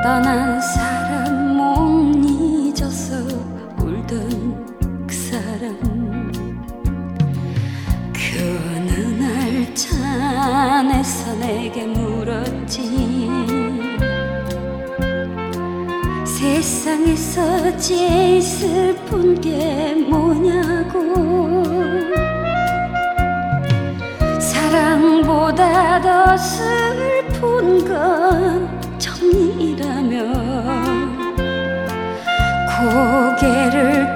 떠난 사람 못 잊어서 울던 그 사람, 그 어느 날 차 안에서 내게 물었지. 세상에서 제일 슬픈 게 뭐냐고. 사랑보다 더 슬픈 건 정이라며 고개를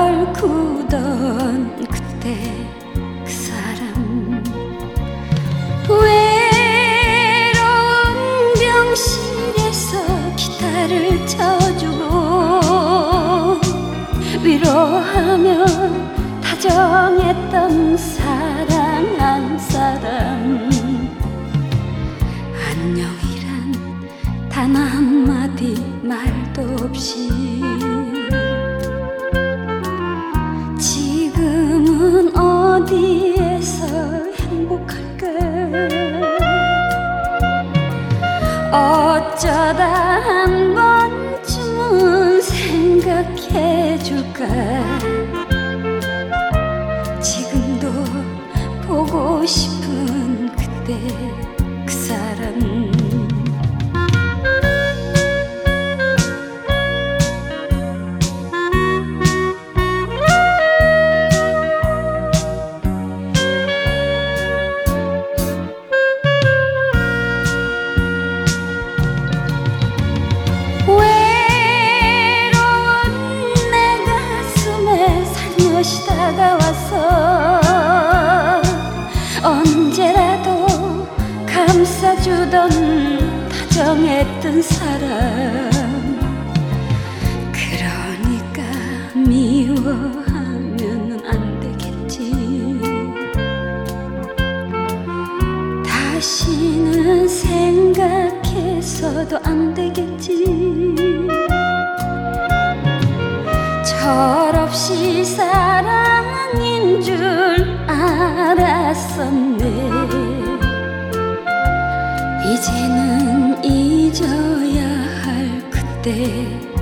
떨구던 그때 그 사람, 외로운 병실에서 기타를 쳐주고 위로하며 다정했던 사랑한 사람, 안녕이란 단 한마디 말도 없이 지금은 어디에서 행복할까. 어쩌다 한 번쯤은 생각해줄까. 지금도 보고 싶은 그때 그 사람. 살며시 다가와서 언제라도 감싸주던 다정했던 사람, 그러니까 미워하면 안 되겠지. 다시는 생각해서도 안 되겠지. 철없이 사랑인 줄 알았었네. 이제는 잊어야 할 그때